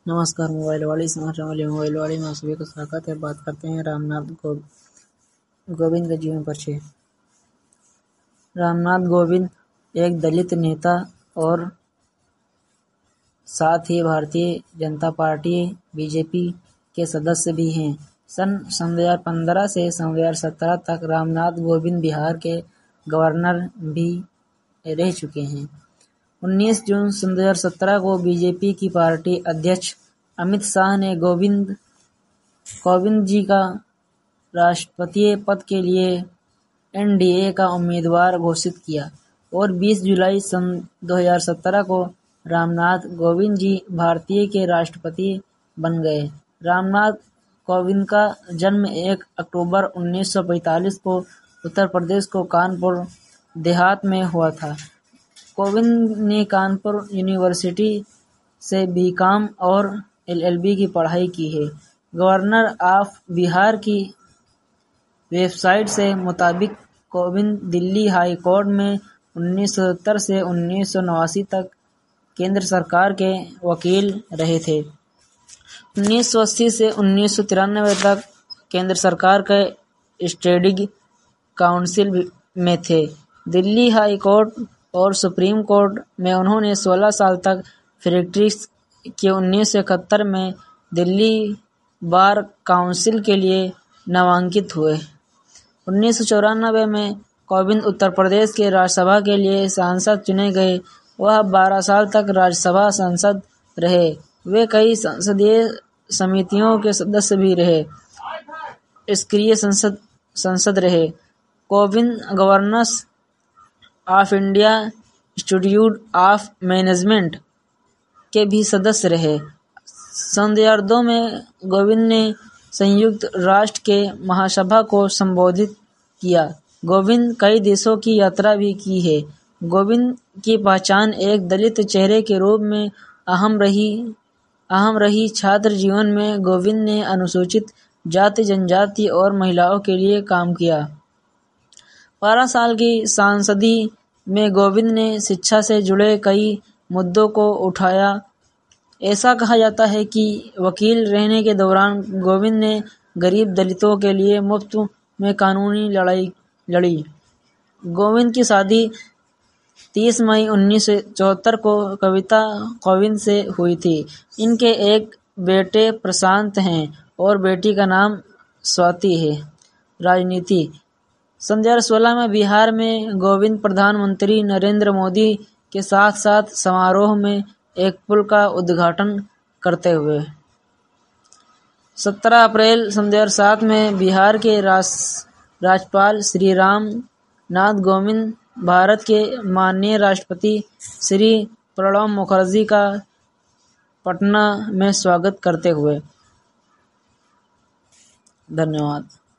नमस्कार मोबाइल वाली समाचार वाली मोबाइल वाली में आप सभी का स्वागत है। बात करते हैं रामनाथ गोविंद के जीवन परिचय। रामनाथ गोविंद एक दलित नेता और साथ ही भारतीय जनता पार्टी बीजेपी के सदस्य भी हैं। सन 2015 से 2017 तक रामनाथ गोविंद बिहार के गवर्नर भी रह चुके हैं। 19 जून 2017 को बीजेपी की पार्टी अध्यक्ष अमित शाह ने कोविंद जी का राष्ट्रपति पद के लिए एनडीए का उम्मीदवार घोषित किया और 20 जुलाई सन 2017 को रामनाथ गोविंद जी भारतीय के राष्ट्रपति बन गए। रामनाथ कोविंद का जन्म 1 अक्टूबर 1945 को उत्तर प्रदेश को कानपुर देहात में हुआ था। कोविंद ने कानपुर यूनिवर्सिटी से बीकॉम और एलएलबी की पढ़ाई की है। गवर्नर ऑफ बिहार की वेबसाइट से मुताबिक कोविंद दिल्ली हाई कोर्ट में 1970 से 1989 तक केंद्र सरकार के वकील रहे थे। 1980 से 1993 तक केंद्र सरकार के स्टैटिक काउंसिल में थे। दिल्ली हाई कोर्ट और सुप्रीम कोर्ट में उन्होंने 16 साल तक प्रैक्टिस की। 1971 में दिल्ली बार काउंसिल के लिए नामांकित हुए। 1994 में कोविंद उत्तर प्रदेश के राज्यसभा के लिए सांसद चुने गए। वह 12 साल तक राज्यसभा सांसद रहे। वे कई संसदीय समितियों के सदस्य भी रहे। सक्रिय संसद रहे। Kovind governors of India institute of management के भी सदस्य रहे। सन 2002 में गोविंद ने संयुक्त राष्ट्र के महासभा को संबोधित किया। गोविंद कई देशों की यात्रा भी की है। गोविंद की पहचान एक दलित चेहरे के रूप में अहम रही। छात्र जीवन में गोविंद ने अनुसूचित जाति, जनजाति और महिलाओं के लिए काम किया। 12 साल की सांसदी में गोविंद ने शिक्षा से जुड़े कई मुद्दों को उठाया। ऐसा कहा जाता है कि वकील रहने के दौरान गोविंद ने गरीब दलितों के लिए मुफ्त में कानूनी लड़ाई लड़ी। गोविंद की शादी 30 मई 1974 को कविता कोविंद से हुई थी। इनके एक बेटे प्रशांत हैं और बेटी का नाम स्वाति है। राजनीति। सन 2016 में बिहार में गोविंद प्रधानमंत्री नरेंद्र मोदी के साथ समारोह में एक पुल का उद्घाटन करते हुए। 17 अप्रैल सन 2007 में बिहार के राज्यपाल श्री राम नाथ कोविंद भारत के माननीय राष्ट्रपति श्री प्रणब मुखर्जी का पटना में स्वागत करते हुए। धन्यवाद।